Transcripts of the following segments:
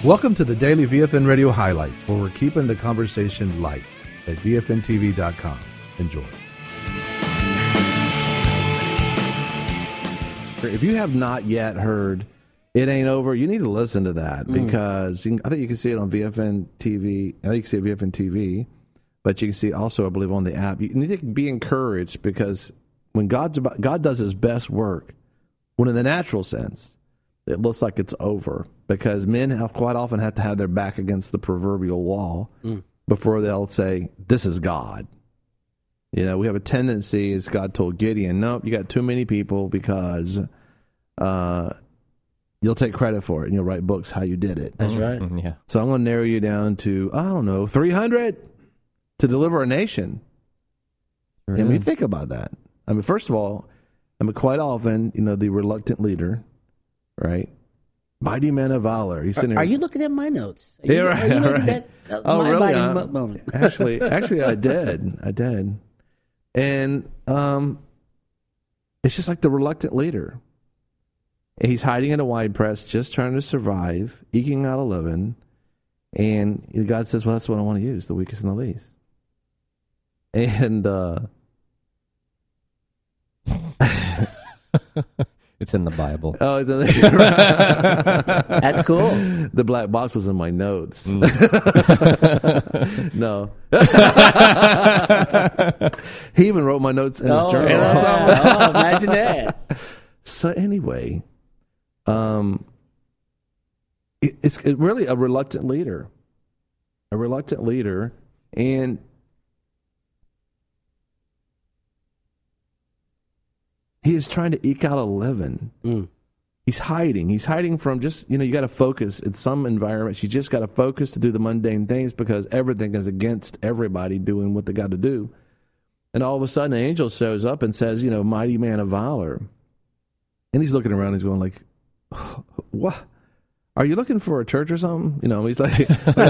Welcome to the Daily VFN Radio Highlights, where we're keeping the conversation light at VFNTV.com. Enjoy. If you have not yet heard It Ain't Over, you need to listen to that because I think you can see it on VFN TV. I think you can see it on VFN TV, but you can see it also, I believe, on the app. You need to be encouraged because when God does his best work, when in the natural sense, it looks like it's over because men quite often have to have their back against the proverbial wall before they'll say, this is God. You know, we have a tendency, as God told Gideon, nope, you got too many people because you'll take credit for it and you'll write books how you did it. That's right. Yeah. So I'm going to narrow you down to, 300 to deliver a nation. Really? And we think about that. I mean, first of all, quite often, the reluctant leader, right? Mighty man of valor. He's sitting there. Are you looking at my notes? Are you looking at oh, my really? mighty moment? Actually, I did. And it's just like the reluctant leader. And he's hiding in a wine press, just trying to survive, eking out a living. And God says, well, that's what I want to use, the weakest and the least. And it's in the Bible. Oh, it's in That's cool. The black box was in my notes. No. He even wrote my notes in his journal. Yeah. Imagine that. So anyway, it's really a reluctant leader. And he is trying to eke out a living. He's hiding. He's hiding from just, you got to focus. In some environments, you just got to focus to do the mundane things because everything is against everybody doing what they got to do. And all of a sudden, an angel shows up and says, mighty man of valor. And he's looking around and he's going like, what? Are you looking for a church or something? He's like,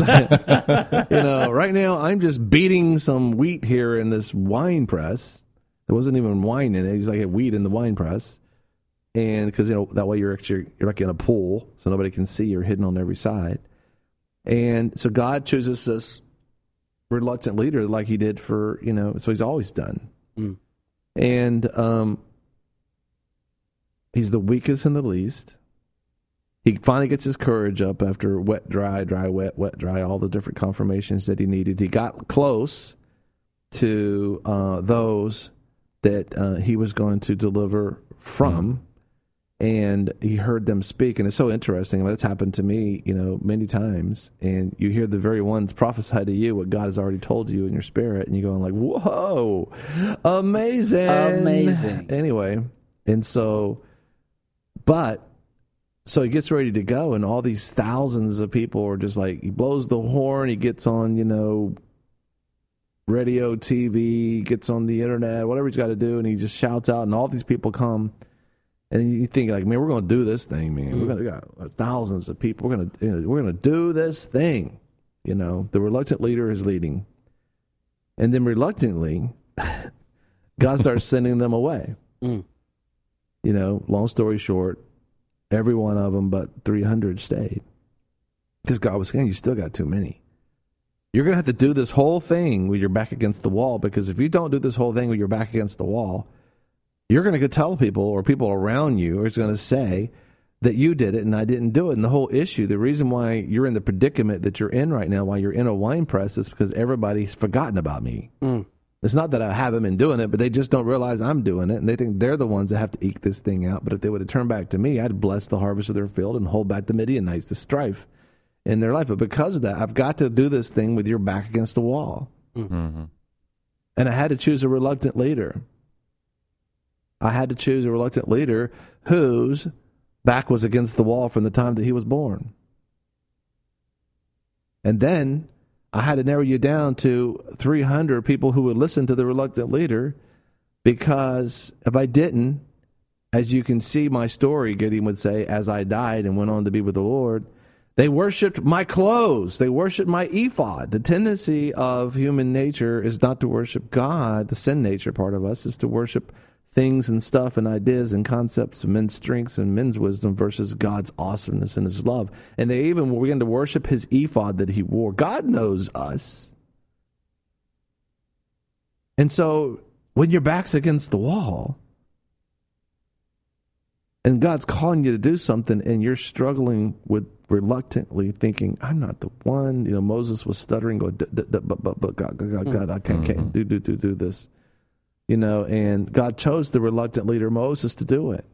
right now I'm just beating some wheat here in this wine press. There wasn't even wine in it. He's like a wheat in the wine press. And because, that way you're like in a pool, so nobody can see. You're hidden on every side. And so God chooses this reluctant leader like he did for, so he's always done. And he's the weakest and the least. He finally gets his courage up after wet, dry, dry, wet, wet, dry, all the different confirmations that he needed. He got close to those that he was going to deliver from, and he heard them speak. And it's so interesting. It's happened to me, many times. And you hear the very ones prophesy to you what God has already told you in your spirit, and you're going like, whoa, amazing. Anyway, and so he gets ready to go, and all these thousands of people are just like, he blows the horn, he gets on, radio, TV, gets on the internet, whatever he's got to do, and he just shouts out, and all these people come, and you think like, man, we're going to do this thing, man. We got thousands of people. We're going to do this thing. The reluctant leader is leading, and then reluctantly, God starts sending them away. Long story short, every one of them but 300 stayed because God was saying, you still got too many. You're going to have to do this whole thing with your back against the wall, because if you don't do this whole thing with your back against the wall, you're going to go tell people, or people around you are going to say that you did it and I didn't do it. And the whole issue, the reason why you're in the predicament that you're in right now, why you're in a wine press, is because everybody's forgotten about me. It's not that I haven't been doing it, but they just don't realize I'm doing it, and they think they're the ones that have to eke this thing out. But if they would have turned back to me, I'd bless the harvest of their field and hold back the Midianites, the strife in their life. But because of that, I've got to do this thing with your back against the wall. And I had to choose a reluctant leader. I had to choose a reluctant leader whose back was against the wall from the time that he was born. And then I had to narrow you down to 300 people who would listen to the reluctant leader, because if I didn't, as you can see my story, Gideon would say, as I died and went on to be with the Lord, they worshipped my clothes. They worshipped my ephod. The tendency of human nature is not to worship God. The sin nature part of us is to worship things and stuff and ideas and concepts of men's strengths and men's wisdom versus God's awesomeness and his love. And they even began to worship his ephod that he wore. God knows us. And so when your back's against the wall and God's calling you to do something and you're struggling with reluctantly thinking, I'm not the one. You know, Moses was stuttering, going, but God, I can't do this. You know, and God chose the reluctant leader Moses to do it.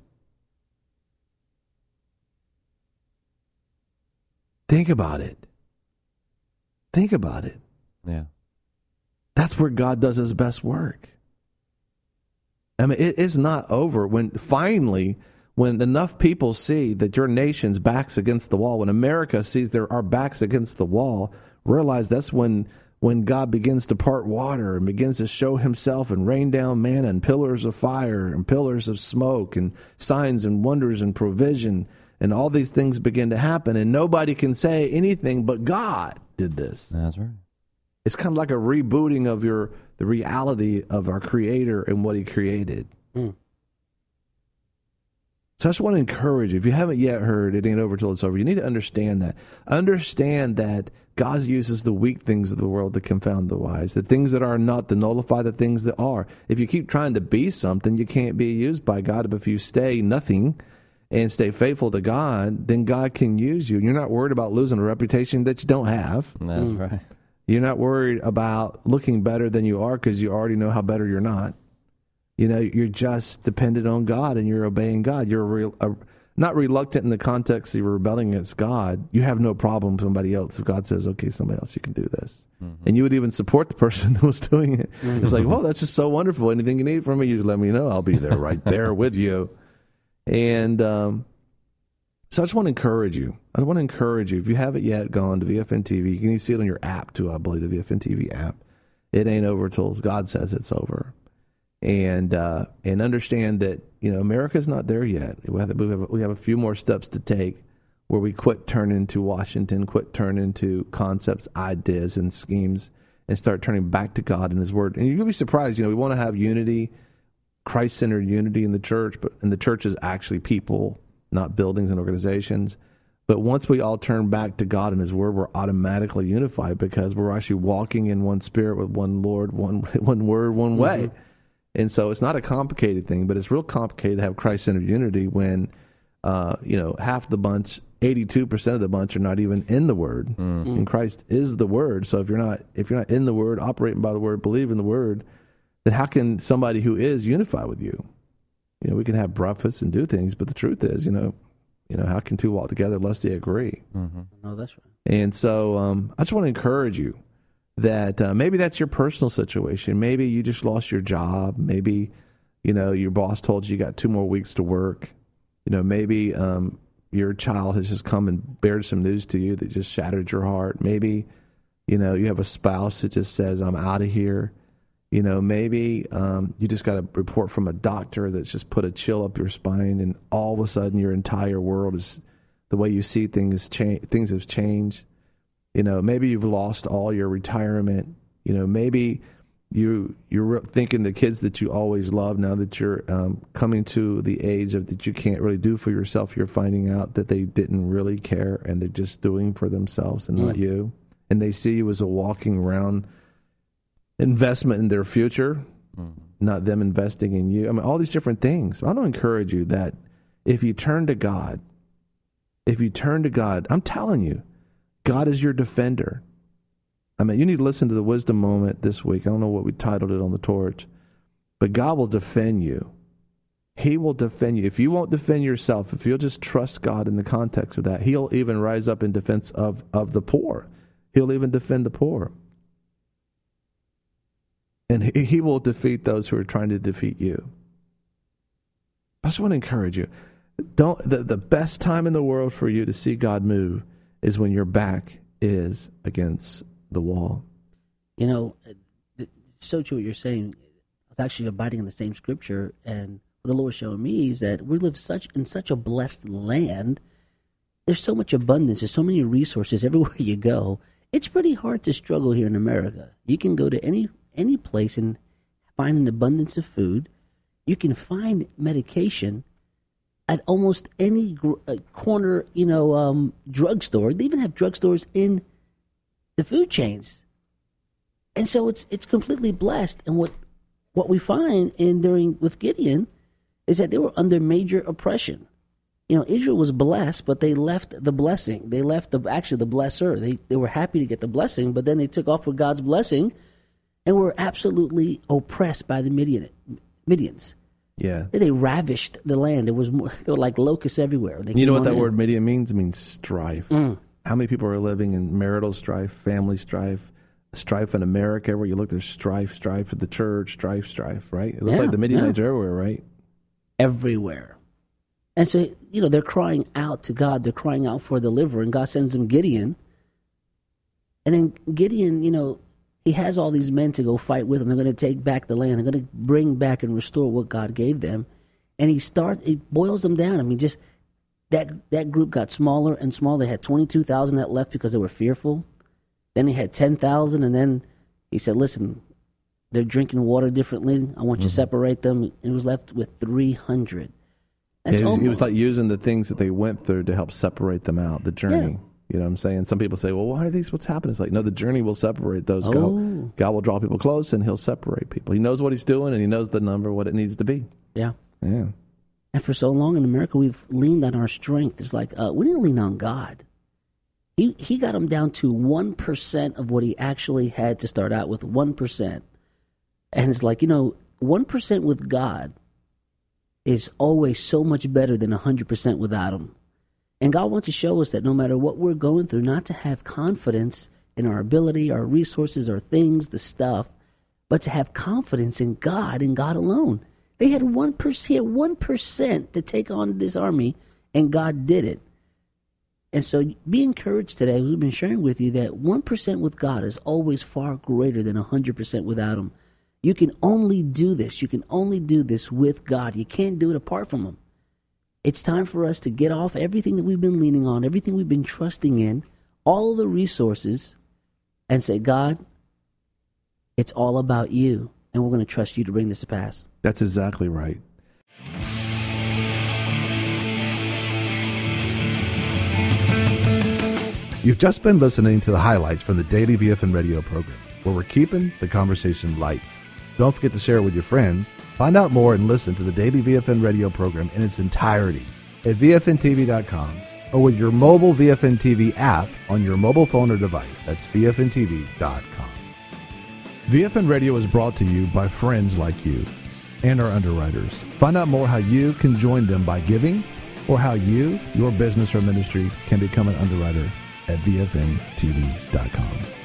Think about it. Think about it. Yeah. That's where God does his best work. I mean, it is not over when finally, when enough people see that your nation's back's against the wall, when America sees our backs against the wall, realize that's when God begins to part water and begins to show himself and rain down manna and pillars of fire and pillars of smoke and signs and wonders and provision, and all these things begin to happen, and nobody can say anything but God did this. That's right. It's kind of like a rebooting of the reality of our Creator and what he created. So I just want to encourage you, if you haven't yet heard, it ain't over till it's over. You need to understand that. Understand that God uses the weak things of the world to confound the wise. The things that are not to nullify the things that are. If you keep trying to be something, you can't be used by God. But if you stay nothing and stay faithful to God, then God can use you. You're not worried about losing a reputation that you don't have. That's right. You're not worried about looking better than you are because you already know how better you're not. You know, you're just dependent on God and you're obeying God. You're not reluctant in the context that you're rebelling against God. You have no problem with somebody else. If God says, okay, somebody else, you can do this. Mm-hmm. And you would even support the person who was doing it. Mm-hmm. It's like, well, that's just so wonderful. Anything you need from me, you just let me know. I'll be there right there with you. And so I just want to encourage you. I want to encourage you. If you haven't yet gone to VFN TV, you can even see it on your app too, I believe, the VFN TV app. It ain't over till God says it's over. And understand that, you know, America's not there yet. We have a few more steps to take where we quit turning into Washington, quit turning into concepts, ideas, and schemes, and start turning back to God and his word. And you'll be surprised, you know, we want to have unity, Christ-centered unity in the church, and the church is actually people, not buildings and organizations. But once we all turn back to God and his word, we're automatically unified because we're actually walking in one spirit with one Lord, one word, one way. And so it's not a complicated thing, but it's real complicated to have Christ-centered unity when, you know, half the bunch, 82% of the bunch are not even in the Word. Mm-hmm. And Christ is the Word. So if you're not in the Word, operating by the Word, believing the Word, then how can somebody who is unify with you? You know, we can have breakfast and do things, but the truth is, you know, how can two walk together unless they agree? Mm-hmm. No, that's right. And so I just want to encourage you that maybe that's your personal situation. Maybe you just lost your job. Maybe, you know, your boss told you got 2 more weeks to work. You know, maybe your child has just come and bared some news to you that just shattered your heart. Maybe, you know, you have a spouse that just says, I'm out of here. You know, maybe you just got a report from a doctor that's just put a chill up your spine, and all of a sudden your entire world is, the way you see things have changed. You know, maybe you've lost all your retirement. You know, maybe you're thinking the kids that you always loved, now that you're coming to the age of that you can't really do for yourself, you're finding out that they didn't really care and they're just doing for themselves and not you. And they see you as a walking around investment in their future, not them investing in you. I mean, all these different things. I want to encourage you that if you turn to God, I'm telling you, God is your defender. I mean, you need to listen to the wisdom moment this week. I don't know what we titled it on the torch, but God will defend you. He will defend you. If you won't defend yourself, if you'll just trust God in the context of that, he'll even rise up in defense of the poor. He'll even defend the poor. And he will defeat those who are trying to defeat you. I just want to encourage you. The best time in the world for you to see God move is when your back is against the wall. You know, it's so true what you're saying. I was actually abiding in the same scripture, and what the Lord showed me is that we live in such a blessed land. There's so much abundance. There's so many resources everywhere you go. It's pretty hard to struggle here in America. You can go to any place and find an abundance of food. You can find medication at almost any corner, drugstore. They even have drugstores in the food chains. And so it's completely blessed. And what we find with Gideon is that they were under major oppression. Israel was blessed, but they left the blessing. They left the blesser. They were happy to get the blessing, but then they took off with God's blessing and were absolutely oppressed by the Midians. Yeah. They ravished the land. There were like locusts everywhere. You know what that word Midian means? It means strife. How many people are living in marital strife, family strife in America? Where you look, there's strife at the church, strife, right? It looks like the Midianites are everywhere, right? Everywhere. And so, they're crying out to God. They're crying out for a deliverer. And God sends them Gideon. And then Gideon, he has all these men to go fight with him. They're going to take back the land. They're going to bring back and restore what God gave them. And he boils them down. I mean, just that group got smaller and smaller. They had 22,000 that left because they were fearful. Then they had 10,000. And then he said, listen, they're drinking water differently. I want you to separate them. And it was left with 300. He was like using the things that they went through to help separate them out, the journey. Yeah. You know what I'm saying? Some people say, well, why are these? What's happening? It's like, no, the journey will separate those. God will draw people close and he'll separate people. He knows what he's doing and he knows the number, what it needs to be. Yeah. Yeah. And for so long in America, we've leaned on our strength. It's like, we didn't lean on God. He got them down to 1% of what he actually had to start out with, 1%. And it's like, 1% with God is always so much better than 100% without him. And God wants to show us that no matter what we're going through, not to have confidence in our ability, our resources, our things, the stuff, but to have confidence in God and God alone. They had 1%, he had 1% to take on this army, and God did it. And so be encouraged today. We've been sharing with you that 1% with God is always far greater than 100% without him. You can only do this. You can only do this with God. You can't do it apart from him. It's time for us to get off everything that we've been leaning on, everything we've been trusting in, all of the resources, and say, God, it's all about you, and we're going to trust you to bring this to pass. That's exactly right. You've just been listening to the highlights from the Daily VFN radio program, where we're keeping the conversation light. Don't forget to share it with your friends. Find out more and listen to the Daily VFN radio program in its entirety at VFNTV.com or with your mobile VFN TV app on your mobile phone or device. That's VFNTV.com. VFN Radio is brought to you by friends like you and our underwriters. Find out more how you can join them by giving or how you, your business or ministry can become an underwriter at VFNTV.com.